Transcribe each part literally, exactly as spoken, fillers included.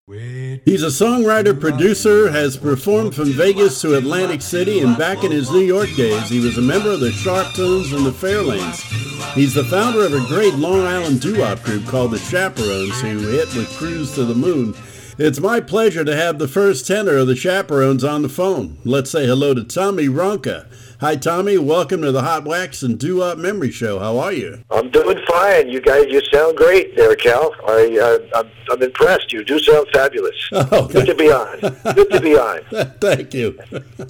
He's a songwriter, producer, has performed from Vegas to Atlantic City, and back in his New York days, he was a member of the Sharptones and the Fairlanes. He's the founder of a great Long Island doo-wop group called the Chaperones, who hit with Cruise to the Moon. It's my pleasure to have the first tenor of the Chaperones on the phone. Let's say hello to Tommy Ronca. Hi, Tommy. Welcome to the Hot Wax and Doo-Wop Memory Show. How are you? I'm doing fine. You guys, you sound great there, Cal. I, uh, I'm, I'm impressed. You do sound fabulous. Oh, good to be on. Good to be on. Thank you.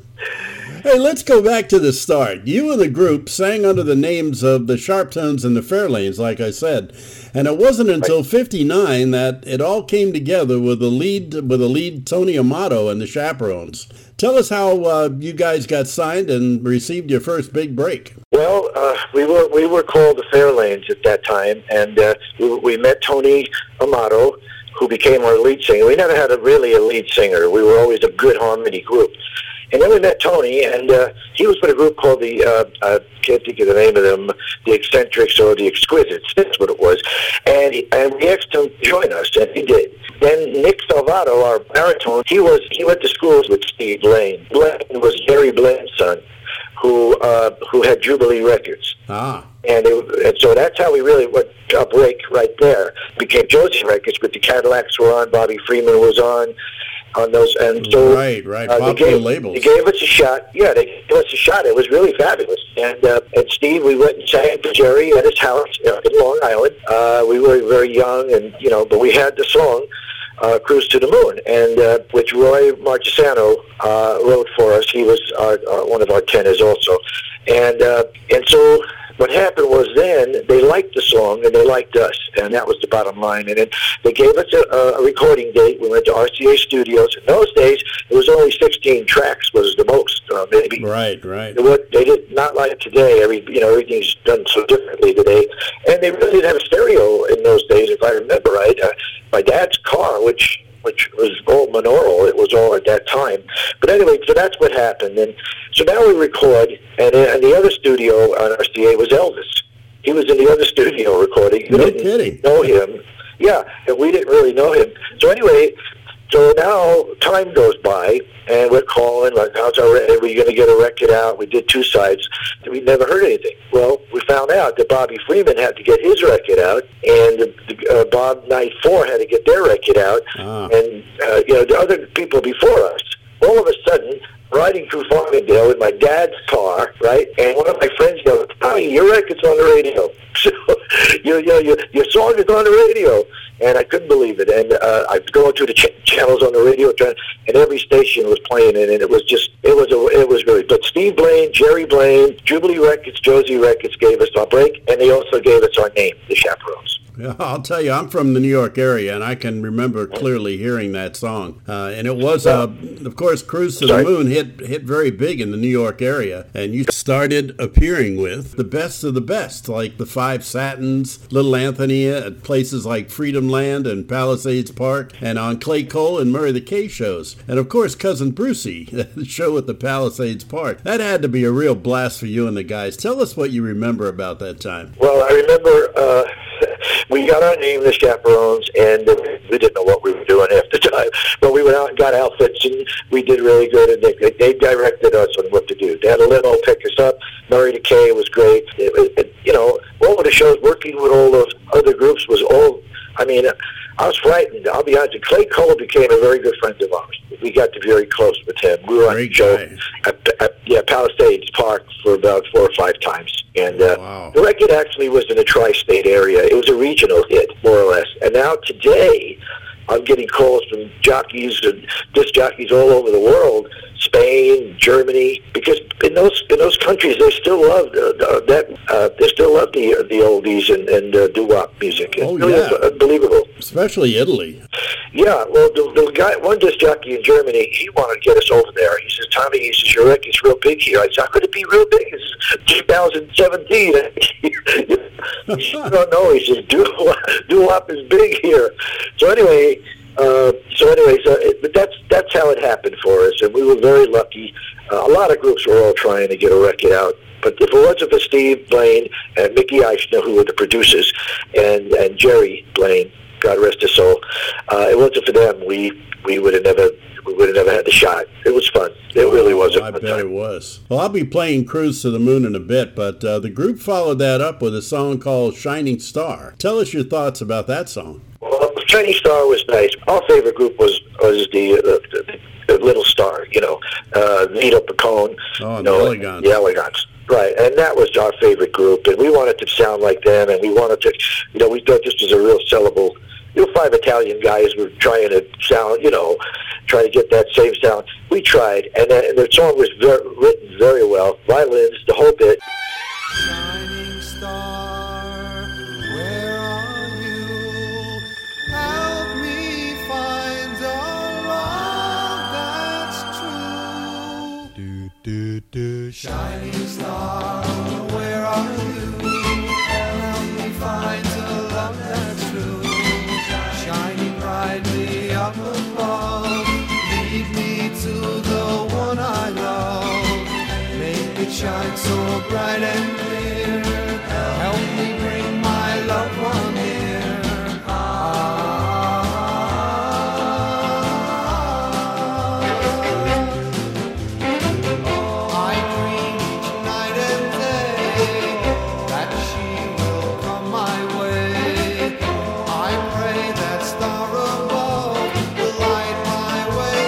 Hey, let's go back to the start. You and the group sang under the names of the Sharptones and the Fairlanes, like I said. And it wasn't until fifty-nine that it all came together with the lead, with the lead Tony Amato and the Chaperones. Tell us how uh, you guys got signed and received your first big break. Well, uh, we were we were called the Fairlanes at that time, and uh, we, we met Tony Amato, who became our lead singer. We never had a really a lead singer. We were always a good harmony group. And then we met Tony, and uh, he was with a group called the, uh, I can't think of the name of them, the Eccentrics or the Exquisites, that's what it was. And, he, and we asked him to join us, and he did. Then Nick Salvato, our baritone, he was he went to schools with Steve Blaine. Blaine was Jerry Blaine's son, who uh, who had Jubilee Records. Ah. And, it, and so that's how we really went a break right there. Became Josie Records, but the Cadillacs were on, Bobby Freeman was on. On those, and so right, right, uh, popular they gave, labels. They gave us a shot. Yeah, they gave us a shot. It was really fabulous. And uh, and Steve, we went and sang for Jerry at his house uh, in Long Island. Uh, we were very young, and you know, but we had the song uh, "Cruise to the Moon," and uh, which Roy Marchesano uh, wrote for us. He was our, our, one of our tenors also, and uh, and so. What happened was then they liked the song and they liked us, and that was the bottom line. And then they gave us a, a recording date. We went to R C A Studios. In those days, it was only sixteen tracks was the most, uh, maybe. Right, right. What they did not like today. Every you know everything's done so differently today, and they really didn't have a stereo in those days, if I remember right. Uh, my dad's car, which. which was all monaural. It was all at that time. But anyway, so that's what happened. And so now we record, and, and the other studio on R C A was Elvis. He was in the other studio recording. We no didn't kidding. know him. Yeah, and we didn't really know him. So anyway, so now time goes by, and we're calling, like, how's our, are we going to get a record out? We did two sides. We never heard anything. Well, we found out that Bobby Freeman had to get his record out, and uh, Bob Night four had to get their record out, ah. and, uh, you know, the other people before us. All of a sudden, riding through Farmingdale in my dad's car, right, and one of my friends goes, Tommy, your record's on the radio. So, you know, your, your song is on the radio. And I couldn't believe it. And uh, I was going through the ch- channels on the radio, trying, and every station was playing it, and it was just, it was a, it was really. But Steve Blaine, Jerry Blaine, Jubilee Records, Josie Records gave us our break, and they also gave us our name, the Chaperones. Yeah, I'll tell you, I'm from the New York area, and I can remember clearly hearing that song. Uh, and it was, uh, of course, Cruise to Sorry? the Moon hit hit very big in the New York area. And you started appearing with the best of the best, like the Five Satins, Little Anthony at places like Freedom Land and Palisades Park, and on Clay Cole and Murray the K shows. And, of course, Cousin Brucey, the show at the Palisades Park. That had to be a real blast for you and the guys. Tell us what you remember about that time. Well, I remember... Uh, we got our name, the Chaperones, and we didn't know what we were doing half the time. But we went out and got outfits, and we did really good. And they, they directed us on what to do. They had a limo pick us up. Murray the K was great. It, it, you know, all of the shows, working with all those other groups was all. I mean, I was frightened. I'll be honest. Clay Cole became a very good friend of ours. We got to be very close with him. We were on the show at, at yeah, Palisades Park for about four or five times. And uh, wow. The record actually was in the tri-state area. It was a regional hit, more or less. And now today, I'm getting calls from jockeys and disc jockeys all over the world, Spain, Germany, because in those in those countries they still love uh, that uh, they still love the the oldies and, and uh, doo-wop music. It's oh really yeah, unbelievable. Especially Italy. Yeah, well, the, the guy, one disc jockey in Germany, he wanted to get us over there. He says, Tommy, he says, your record's real big here. I said, how could it be real big? It's two thousand seventeen. He said, no, no. He says, doo-wop is big here. So anyway, uh, so anyway, so it, but that's that's how it happened for us, and we were very lucky. Uh, a lot of groups were all trying to get a record out. But if it wasn't for Steve Blaine and Mickey Eichner, who were the producers, and, and Jerry Blaine, God rest his soul. Uh, it wasn't for them, we we would have never we would have never had the shot. It was fun. It oh, really was a I fun bet time. It was. Well, I'll be playing Cruise to the Moon in a bit, but uh, the group followed that up with a song called Shining Star. Tell us your thoughts about that song. Well, Shining Star was nice. Our favorite group was was the, uh, the, the Little Star, you know, uh, Vito Picone. Oh, you the know, Elegants. The Elegants. Right, and that was our favorite group, and we wanted to sound like them, and we wanted to, you know, we thought this was a real sellable. You know, five Italian guys were trying to sound, you know, try to get that same sound. We tried, and, uh, and the song was ver- written very well. Violins, the whole bit. Shining star, where are you? Help me find a love that's true. Do, do, do. Shining star, where are you? Help me find a love that's true. Shining brightly up above, lead me to the one I love. Make it shine so bright and clear. Help me bring my loved one here. Ah. I dream each night and day that she will come my way. I pray that star above will light my way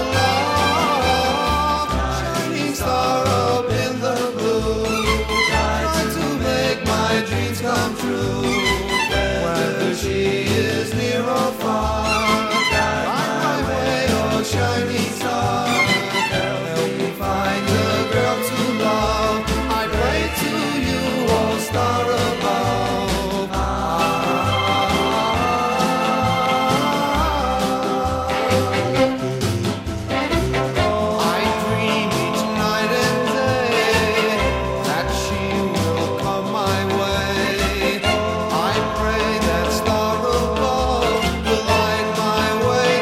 to love. Shining star up in the blue, try to make my dreams come true. Whether she is near or far, light my way, oh shining star. Help me find a girl to love. I pray to you, oh star above. I dream each night and day that she will come my way. I pray that star above will light my way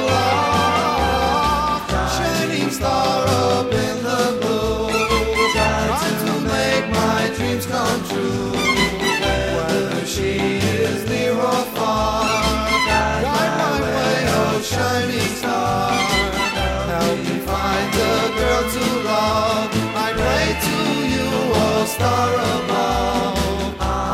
to love. Shining star up in the blue, try to make my dreams come true. Whether she is near or far, guide my way, oh shining star. Help me find a girl to love. I pray to you, oh star above.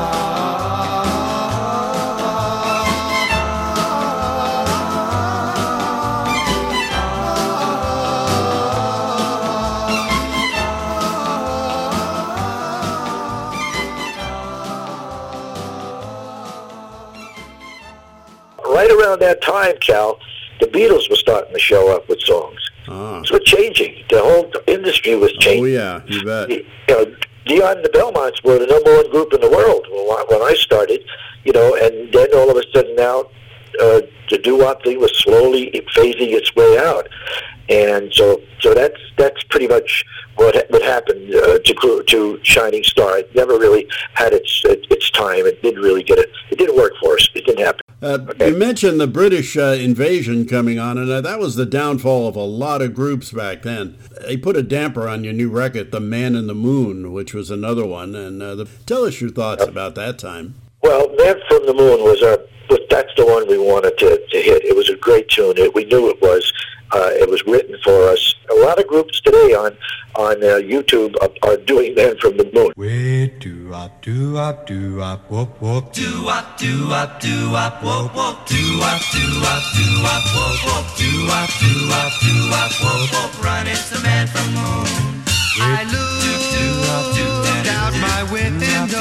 Right around that time, Cal, the Beatles were starting to show up with songs. Ah. So it's changing. The whole industry was Oh, changing. yeah, you bet. You know, Dion and the Belmonts were the number one group in the world when I, when I started, you know, and then all of a sudden now uh, the doo-wop thing was slowly phasing its way out. And so so that's that's pretty much what what happened uh, to to Shining Star. It never really had its its time. It didn't really get it. It didn't work for us. It didn't happen. Uh, Okay. You mentioned the British uh, invasion coming on, and uh, that was the downfall of a lot of groups back then. They put a damper on your new record, The Man in the Moon, which was another one. And uh, the, tell us your thoughts about that time. Well, Man from the Moon was our, but that's the one we wanted to, to hit. It was a great tune. It, we knew it was. Uh, it was written for us. A lot of groups today on on uh, YouTube are, are doing Man from the Moon. Way do up, do up, do up, whoop whoop. Do up, do up, do up, whoop whoop. Do up, do up, do up, whoop whoop. Do up, do up, do up, whoop whoop. Run, it's the Man from the Moon. I looked out my window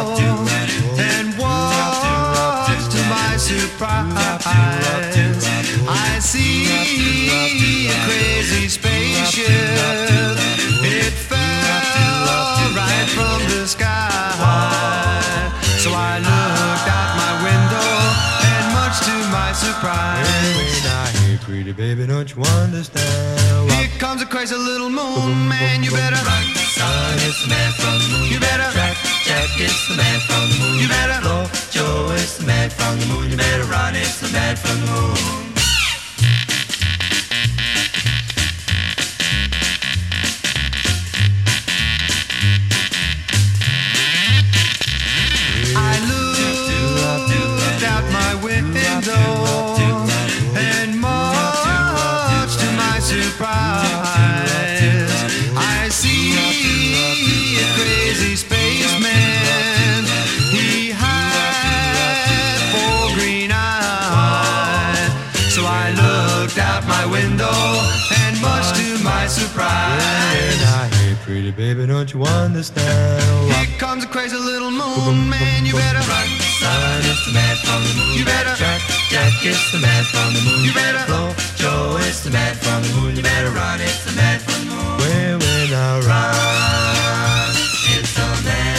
and watched to my surprise. I see a crazy spaceship. It fell right from the sky. So I looked out my window, and much to my surprise, Hey, pretty baby, don't you understand? here comes a crazy little moon man. You better run, son, it's the Man from the Moon. You better track, Jack, it's the Man from the Moon. You better go, Joe, it's the Man from the Moon. You better run, it's the Man from the Moon. I looked out my window So I looked out my window, and much to my surprise, I hey, pretty baby, don't you understand? here comes a crazy little moon man. You better run, son, it's the man from the moon. You better Jack, Jack, it's the man from the moon. You better blow, Joe, it's the man from the moon. You better run, it's the man from the moon. Where when I Run, it's the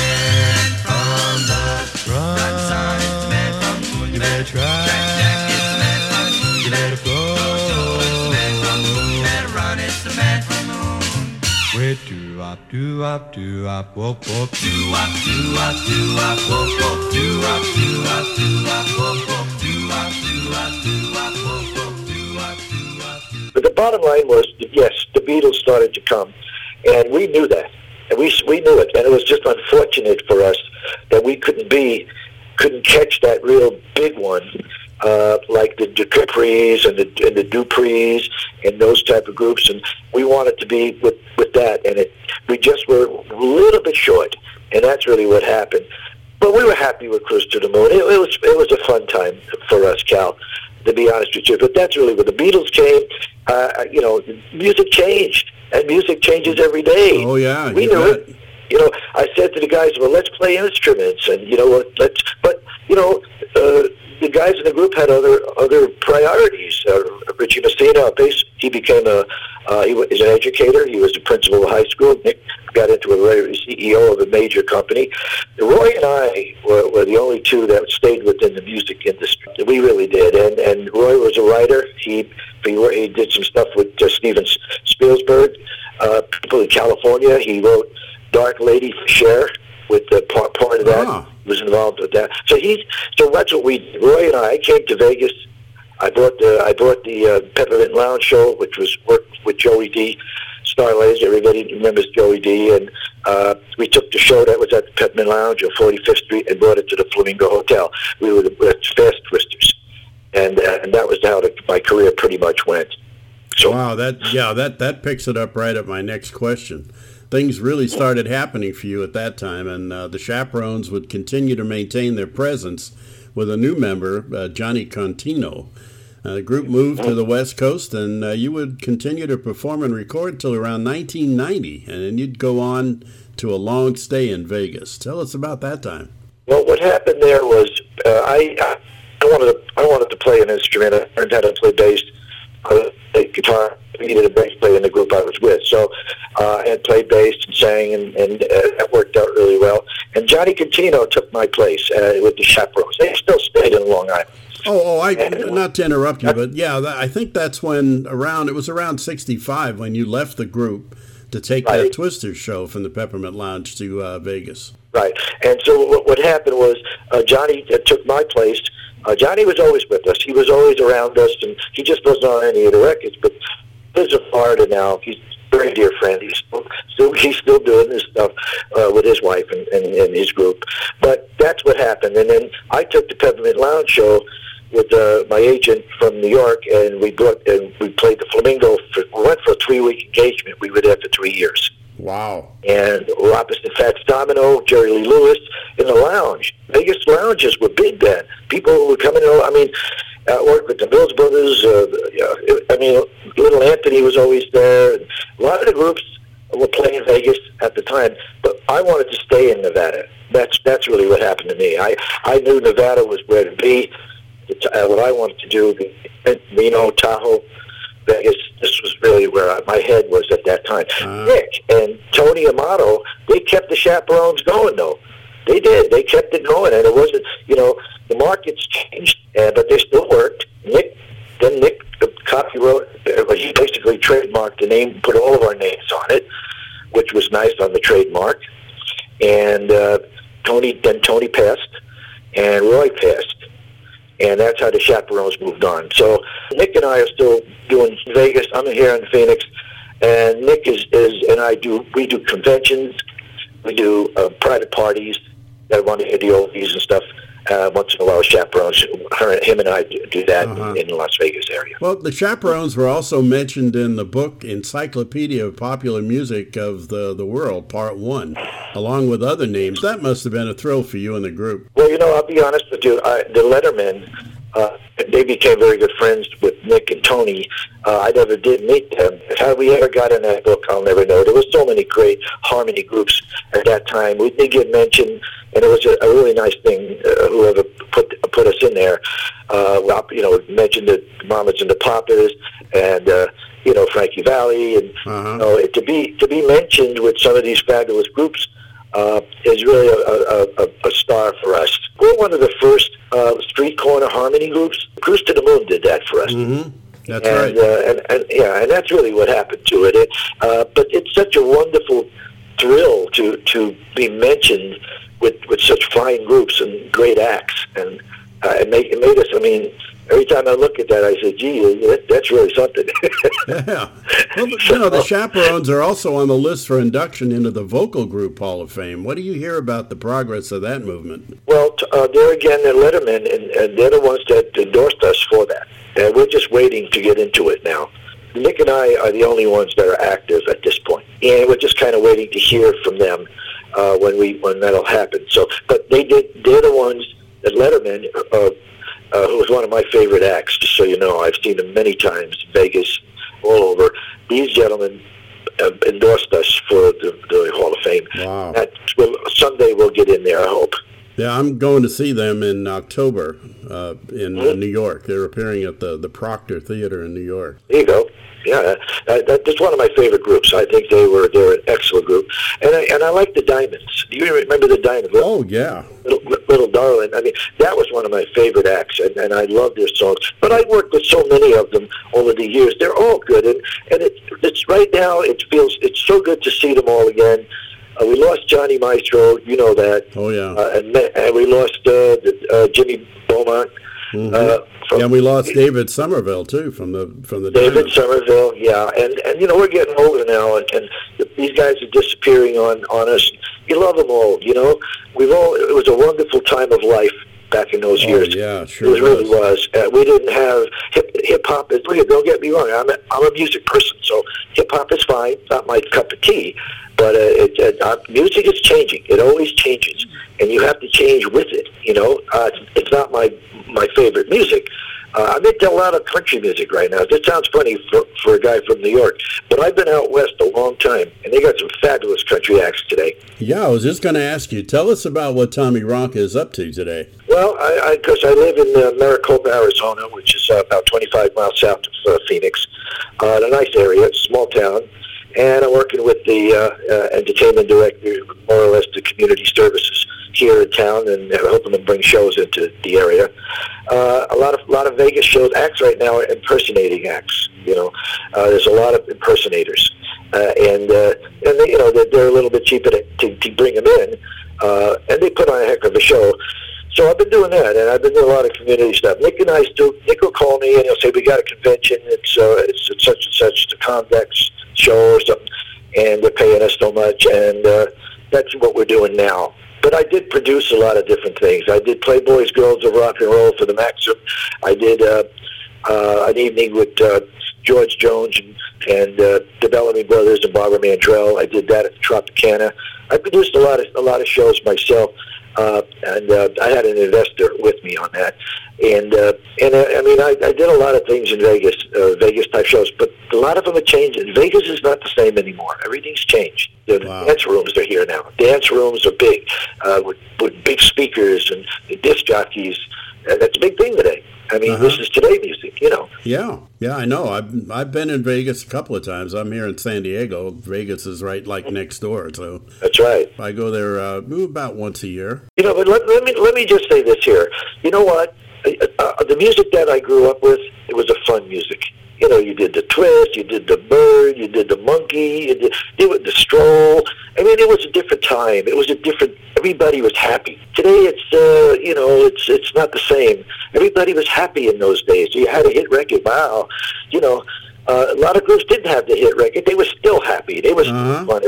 man from the run, run, son, it's the man from the moon. You better try. Jack, Jack, it's the man from the moon. You better blow, Joe, it's the man from the moon. You better run, it's the man from the moon. where do up, do up, do up, whoop, whoop, Do up, do up, do up, whoop, whoop. Do up, do up, do up, whoop, whoop. Do up, do up, do up, whoop, whoop. Do up, do up, do up. But the bottom line was, that, yes, the Beatles started to come, and we knew that, and we we knew it, and it was just unfortunate for us that we couldn't be, couldn't catch that real big one, uh, like the Duprees and the and the Duprees and those type of groups, and we wanted to be with with that, and it we just were a little bit short, and that's really what happened. But we were happy with Cruise to the Moon. It, it was it was a fun time for us, Cal, to be honest with you. But that's really when the Beatles came. Uh, you know, music changed, and music changes every day. Oh, yeah, we you knew bet. it. You know, I said to the guys, "Well, let's play instruments," and you know, let's. But you know, uh, the guys in the group had other other priorities. Uh, Richie Messina, our bass, he became a uh, he was an educator. He was the principal of high school. Nick got into a very C E O of a major company. Roy and I were, were the only two that stayed within the music industry. We really did. And and Roy was a writer. He he, he did some stuff with uh, Steven Spielberg. Uh, people in California. He wrote Dark Lady for Cher. With the part, part of that, Ah. was involved with that. So he, so that's what we did. Roy and I came to Vegas. I brought the I brought the uh, Peppermint Lounge show, which was worked with Joey D, Starlays. Everybody remembers Joey D, and uh, we took the show that was at the Peppermint Lounge on forty-fifth Street and brought it to the Flamingo Hotel. We were the that's Fast Twisters, and uh, and that was how the, my career pretty much went. So Wow, that yeah, that that picks it up right at my next question. Things really started happening for you at that time, and uh, the Chaperones would continue to maintain their presence with a new member, uh, Johnny Contino. Uh, the group moved to the West Coast, and uh, you would continue to perform and record till around nineteen ninety, and then you'd go on to a long stay in Vegas. Tell us about that time. Well, what happened there was uh, I I wanted to I wanted to play an instrument. I learned how to play bass, uh, play guitar. I needed a bass player in the group I was with, so uh, I had played bass and sang, and, and uh, that worked out really well. And Johnny Contino took my place uh, with the Chaperones. They still stayed in Long Island. Oh, oh, I not to interrupt you, but yeah, that, I think that's when around it was around sixty-five when you left the group to take that Right. Twister show from the Peppermint Lounge to uh, Vegas. Right. And so what, what happened was uh, Johnny uh, took my place. Uh, Johnny was always with us. He was always around us, and he just wasn't on any of the records. But he lives in Florida now. He's a very dear friend. He's still, still he's still doing this stuff uh, with his wife and, and, and his group. But that's what happened. And then I took the Peppermint Lounge show with uh, my agent from New York, and we brought and we played the Flamingo. For, we went for a three-week engagement. We were there for three years. Wow. And Robinson and Fats Domino, Jerry Lee Lewis in the lounge. Vegas lounges were big then. People were coming in. I mean, I worked with the Mills Brothers. Uh, I mean, Little Anthony was always there. A lot of the groups were playing in Vegas at the time, but I wanted to stay in Nevada. That's that's really what happened to me. I, I knew Nevada was where to be. It's, uh, what I wanted to do, Reno, Tahoe, Vegas, this was really where I, my head was at that time. Uh. Nick and Tony Amato, they kept the Chaperones going, though. They did. They kept it going, and it wasn't, you know, the markets changed, uh, but they still worked. Nick, then Nick copywrote, uh, he basically trademarked the name, put all of our names on it, which was nice on the trademark. And uh, Tony, then Tony passed, and Roy passed. And that's how the Chaperones moved on. So Nick and I are still doing Vegas. I'm here in Phoenix, and Nick is, is and I do. We do conventions, we do uh, private parties that run the oldies and stuff. Uh, once in a while, Chaperones. Her, him and I do that Uh-huh. in, in the Las Vegas area. Well, the Chaperones were also mentioned in the book Encyclopedia of Popular Music of the, the World, Part one, along with other names. That must have been a thrill for you and the group. Well, you know, I'll be honest with you. I, the Letterman Uh, they became very good friends with Nick and Tony. Uh, I never did meet them. How we ever got in that book, I'll never know. There was so many great harmony groups at that time. We did get mentioned, and it was a, a really nice thing. Uh, whoever put put us in there, uh, you know, mentioned the Mamas and the Papas, and uh, you know, Frankie Valli, and uh-huh. you know, to be to be mentioned with some of these fabulous groups. Uh, is really a, a, a, a star for us. We're one of the first uh, street corner harmony groups. Cruise to the Moon did that for us. Mm-hmm. That's and, right. Uh, and, and yeah, and that's really what happened to it. it uh, but it's such a wonderful thrill to to be mentioned with with such fine groups and great acts, and uh, it made it made us. I mean, every time I look at that, I say, "Gee, that, that's really something." Yeah. Well, you know, the Chaperones are also on the list for induction into the Vocal Group Hall of Fame. What do you hear about the progress of that movement? Well, uh, there again, they're Letterman, and, and they're the ones that endorsed us for that. And we're just waiting to get into it now. Nick and I are the only ones that are active at this point, and we're just kind of waiting to hear from them uh, when we when that'll happen. So, but they did. They're the ones that Letterman. Uh, Uh, who was one of my favorite acts, just so you know. I've seen him many times in Vegas, all over. These gentlemen uh, endorsed us for the, the Hall of Fame. Wow. That will, someday we'll get in there, I hope. Yeah, I'm going to see them in October uh, in uh, Mm-hmm. New York. They're appearing at the, the Proctor Theater in New York. There you go. Yeah, that, that, that's one of my favorite groups. I think they were they're an excellent group, and I and I like the Diamonds. Do you remember the Diamonds? Oh yeah, Little, Little Darling. I mean, that was one of my favorite acts, and, and I love their songs. But I worked with so many of them over the years. They're all good, and and it, it's right now. It feels it's so good to see them all again. Uh, we lost Johnny Maestro, you know that. Oh yeah, uh, and and we lost uh, uh, Jimmy Beaumont. mm-hmm. uh, yeah. We lost David Somerville too from the from the David Diamonds. Somerville, yeah, and and you know we're getting older now, and, and these guys are disappearing on on us. You love them all, you know. We've all. It was a wonderful time of life back in those Oh, years. yeah, sure It really was. Uh, we didn't have hip hip hop. Is don't get me wrong. I'm a, I'm a music person, so hip hop is fine. Not my cup of tea, but uh, it, it, uh, music is changing. It always changes, and you have to change with it. You know, uh, it's, it's not my my favorite music. Uh, I'm into a lot of country music right now. This sounds funny for, for a guy from New York, but I've been out west a long time, and they got some fabulous country acts today. Yeah, I was just going to ask you. Tell us about what Tommy Ronca is up to today. Well, I because I, I live in uh, Maricopa, Arizona, which is uh, about twenty-five miles south of uh, Phoenix. Uh, a nice area, it's a small town, and I'm working with the uh, uh, entertainment director, more or less the community services here in town, and helping them bring shows into the area. Uh, a lot of a lot of Vegas shows. Acts right now are impersonating acts. You know, uh, there's a lot of impersonators, uh, and uh, and they, you know they're, they're a little bit cheaper to, to, to bring them in, uh, and they put on a heck of a show. So I've been doing that, and I've been doing a lot of community stuff. Nick and I still, Nick will call me and he'll say, "We got a convention. It's uh, it's, it's such and such, the Convex show or something, and they're paying us so much," and uh, that's what we're doing now. But I did produce a lot of different things. I did Playboys, Girls of Rock and Roll for the Maxim. I did uh, uh, an evening with uh, George Jones and, and uh, the Bellamy Brothers and Barbara Mandrell. I did that at the Tropicana. I produced a lot of a lot of shows myself, uh, and uh, I had an investor with me on that. And uh, and uh, I mean, I, I did a lot of things in Vegas, uh, Vegas type shows, but a lot of them are changing. Vegas is not the same anymore. Everything's changed. The Wow. dance rooms are here now. Dance rooms are big, uh, with, with big speakers and disc jockeys. Uh, that's a big thing today. I mean, Uh-huh. this is today music, you know. Yeah, yeah, I know. I've I've been in Vegas a couple of times. I'm here in San Diego. Vegas is right like next door, so That's right. I go there uh, about once a year. You know, but let, let me let me just say this here. You know what? Uh, uh, the music that I grew up with, it was a fun music. You know, you did the twist, you did the bird, you did the monkey, you did, you did the stroll. I mean, it was a different time. It was a different. Everybody was happy. Today, it's uh, you know, it's it's not the same. Everybody was happy in those days. You had a hit record. Wow, you know. Uh, a lot of groups didn't have the hit record. They were still happy. They was Uh-huh. fun. It was a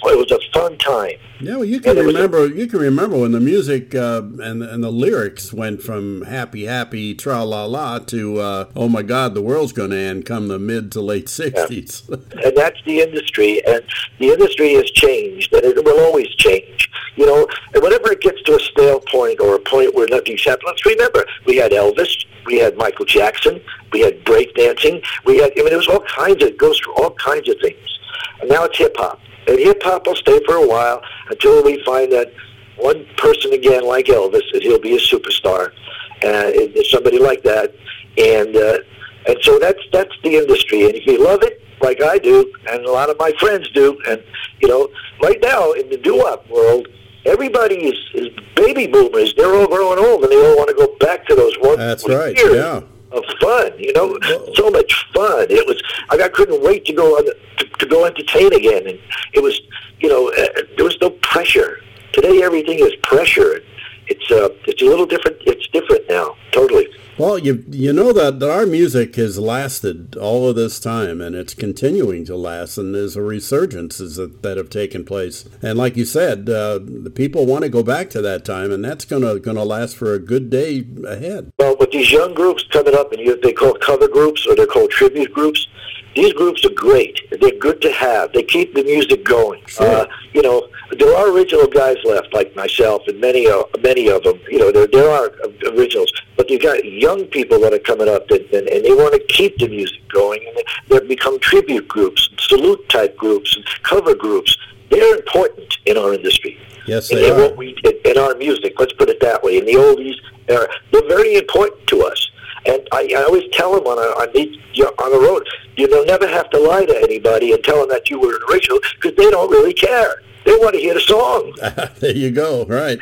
boy, it was a fun time. Yeah, well, you can And it was a- remember. You can remember when the music uh, and and the lyrics went from happy, happy, tra la la to uh, oh my God, the world's going to end come the mid to late sixties. And that's the industry, and the industry has changed, and it will always change. You know, and whenever it gets to a stale point or a point where nothing's happened, let's remember, we had Elvis, we had Michael Jackson, we had breakdancing, we had, I mean, there was all kinds of, it goes through all kinds of things. And now it's hip-hop. And hip-hop will stay for a while until we find that one person again like Elvis, and he'll be a superstar, uh, and somebody like that. And uh, and so that's that's the industry. And if you love it, like I do, and a lot of my friends do, and, you know, right now in the doo-wop world, everybody is, is baby boomers. They're all growing old, and they all want to go back to those wonderful That's right. years Yeah. of fun. You know, so much fun. It was. I, I couldn't wait to go on the, to, to go entertain again, and it was. You know, uh, there was no pressure. Today, everything is pressure. It's uh, it's a little different. It's different now, totally. Well, you you know that, that our music has lasted all of this time, and it's continuing to last, and there's a resurgences that, that have taken place. And like you said, uh, the people want to go back to that time, and that's gonna gonna last for a good day ahead. Well, with these young groups coming up, and you, they call cover groups or they're called tribute groups. These groups are great. They're good to have. They keep the music going. Sure. Uh, you know, there are original guys left, like myself, and many of many of them. You know, there there are originals, but you've got young people that are coming up, that, and, and they want to keep the music going. And they, they've become tribute groups, salute type groups, and cover groups. They're important in our industry. Yes, And they in are. what we in our music. Let's put it that way. In the oldies, era, they're very important to us. And I, I always tell them on, a, on, the, on the road, you will never have to lie to anybody and tell them that you were an original, because they don't really care. They want to hear the song. There you go. Right.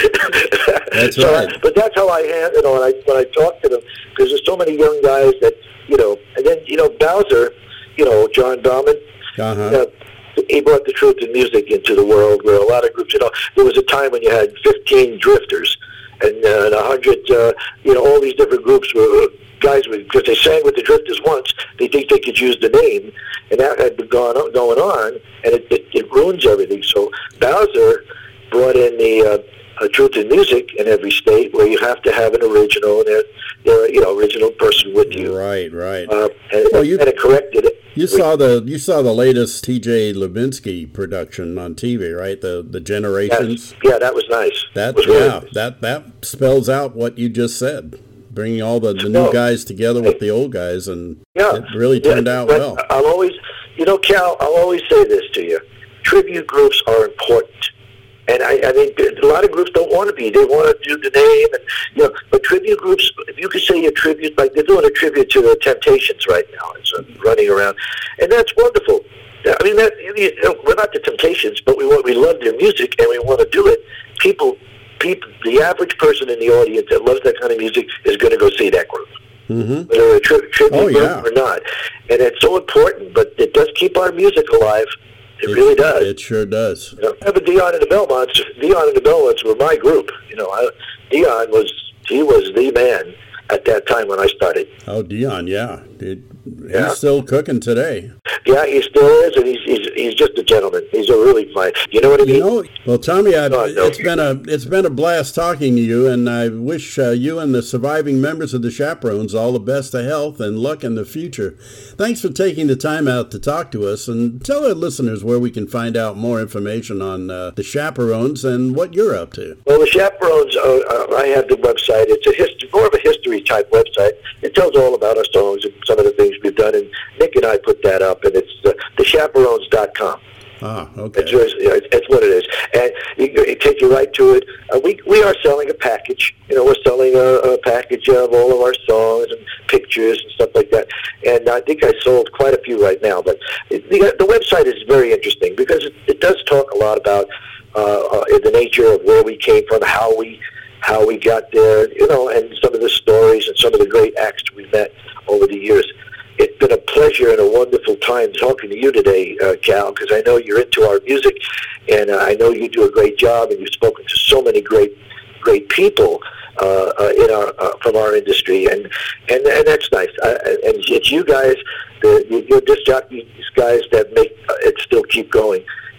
That's so right. I, but that's how I handle it when I, when I talk to them, because there's so many young guys that, you know, and then, you know, Bowser, you know, John Bauman, Uh-huh. uh, he brought the truth in music into the world, where a lot of groups, you know, there was a time when you had fifteen drifters and uh, and a hundred, uh, you know, all these different groups were guys with, because they sang with the Drifters once, they think they could use the name, and that had been going on, going on and it, it, it ruins everything. So Bowser brought in the uh, uh, truth in music in every state, where you have to have an original, and they're, they're you know, original person with you. Right, right. Uh, and, Well, you- and it corrected it. You saw the you saw the latest T J Lubinsky production on T V, right? The the Generations. Yes. Yeah, that was nice. That was really yeah, nice. that that spells out what you just said. Bringing all the, the No. new guys together with the old guys, and Yeah. it really turned Yeah, out but well. I'll always, you know, Cal, I'll always say this to you. Tribute groups are important. And I, I mean, a lot of groups don't want to be. They want to do the name, and you know. But tribute groups, if you could say your tribute, like they're doing a tribute to the Temptations right now, it's uh, running around, and that's wonderful. I mean, that you know, we're not the Temptations, but we want, we love their music, and we want to do it. People, people, the average person in the audience that loves that kind of music is going to go see that group. Mm-hmm. Whether they're a tri- tribute Oh, group yeah. or not, and it's so important. But it does keep our music alive. It, really does. It sure does. You know, I remember Dion and the Belmonts. Dion and the Belmonts were my group. You know, I, Dion was he was the man at that time when I started. Oh, Dion, yeah. It, Yeah. He's still cooking today. Yeah, he still is, and he's he's, he's just a gentleman. He's a really fine. You know what I mean? You know, well, Tommy, I, No, no. it's been a it's been a blast talking to you, and I wish uh, you and the surviving members of the Chaperones all the best of health and luck in the future. Thanks for taking the time out to talk to us, and tell our listeners where we can find out more information on uh, the Chaperones and what you're up to. Well, the Chaperones, uh, uh, I have the website. It's a history, more of a history-type website. It tells all about our songs and some of the things we've done, and Nick and I put that up, and it's uh, the chaperones dot com. Ah, okay. It's, yours, yeah, it's, it's what it is. And it, it takes you right to it. Uh, we we are selling a package. You know, we're selling a, a package of all of our songs and pictures and stuff like that. And I think I sold quite a few right now. But it, the, the website is very interesting because it, it does talk a lot about uh, uh, the nature of where we came from, how we how we got there, you know, and some of the stories and some of the great acts we met over the years. It's been a pleasure and a wonderful time talking to you today, uh, Cal, because I know you're into our music, and uh, I know you do a great job, and you've spoken to so many great, great people uh, uh, in our uh, from our industry, and and, and that's nice. Uh, and it's you guys, the your disc jockeys guys that make uh, it still keep going.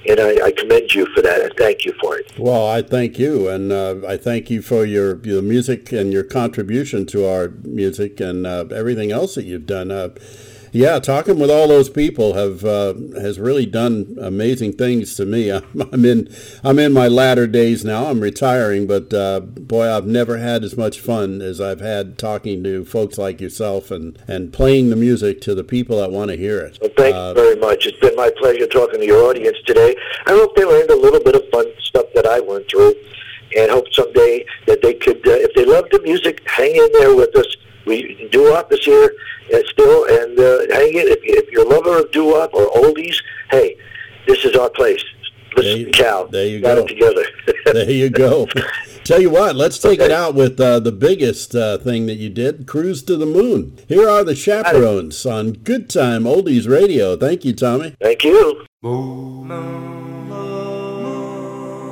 and I, I commend you for that, and thank you for it. Well, I thank you, and uh, I thank you for your, your music and your contribution to our music and uh, everything else that you've done. Uh, yeah, talking with all those people have uh, has really done amazing things to me. I'm, I'm in I'm in my latter days now. I'm retiring, but uh, boy, I've never had as much fun as I've had talking to folks like yourself and, and playing the music to the people that want to hear it. Well, thank uh, you very much. It's been my pleasure talking to your audience today. I hope they learned a little bit of fun stuff that I went through, and hope someday that they could, uh, if they love the music, hang in there with us. We doo-wop is here uh, still, and uh, hang in. If, if you're a lover of doo-wop or oldies, hey, this is our place. Listen, there you, Cal, there you got go. it together. There you go. Tell you what, let's take okay. it out with uh, the biggest uh, thing that you did, Cruise to the Moon. Here are the Chaperones on Good Time Oldies Radio. Thank you, Tommy. Thank you. Moon, moon, moon,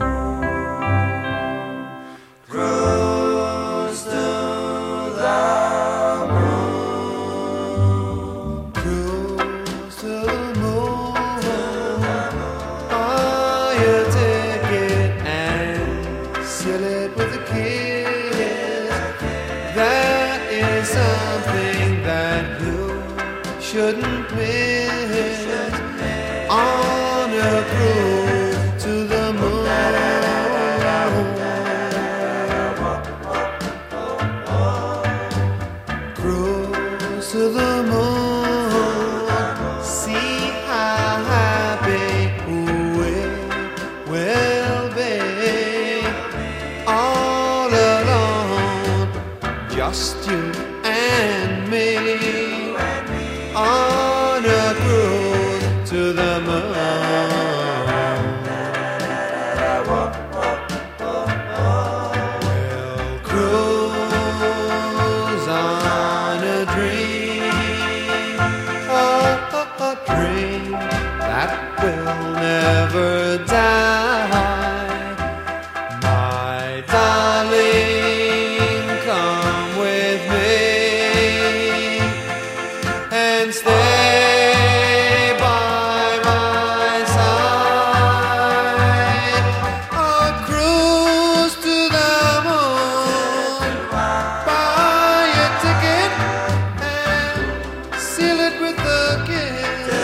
cruise to the moon, cruise to the moon, buy a ticket and seal it with a kiss. That is something that you shouldn't miss. On a cruise to the moon, cruise to the moon, see how happy we will be all alone, just you and me, on a cruise to the moon. We'll cruise on a dream, a, a, a dream that will never die. My darling, come with me and stay by my side. A cruise to the moon, buy a ticket and seal it with a kiss.